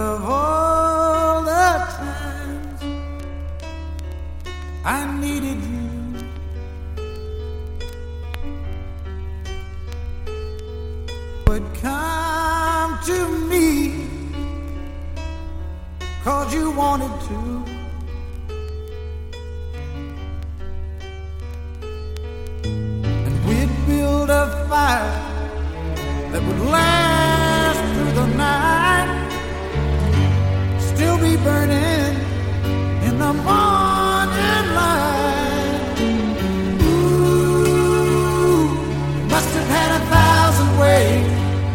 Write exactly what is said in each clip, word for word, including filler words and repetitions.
of all the times I needed you, would come to me 'cause you wanted to. And we'd build a fire that would last through the night, still be burning in the morning light. Ooh, must have had a thousand ways.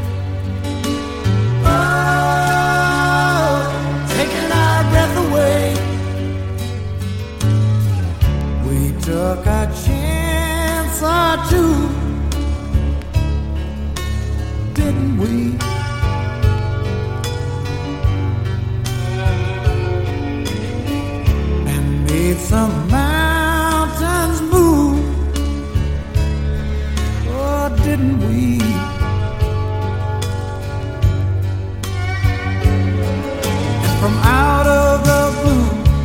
Oh, taking our breath away. We took a chance or two, didn't we? And made some mountains move, oh, didn't we? And from out of the blue,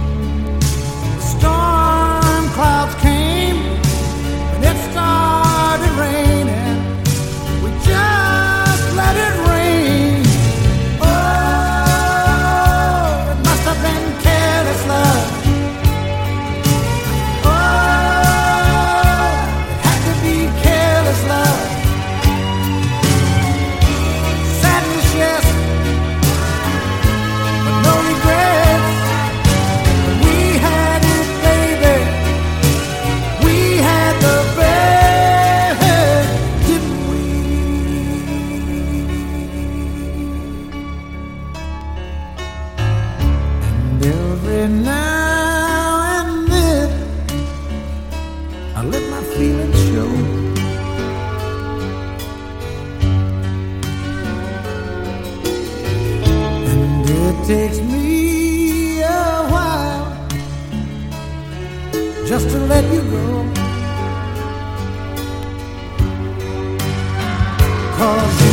storm clouds came, and it started raining. We just let it rain. Oh, it must have been careless love. Oh, it had to be careless love. Sadness, yes, but no regrets. We had it, baby. We had the best, didn't we? And every now and then I let my feelings show. And it takes me a while just to let you go, 'cause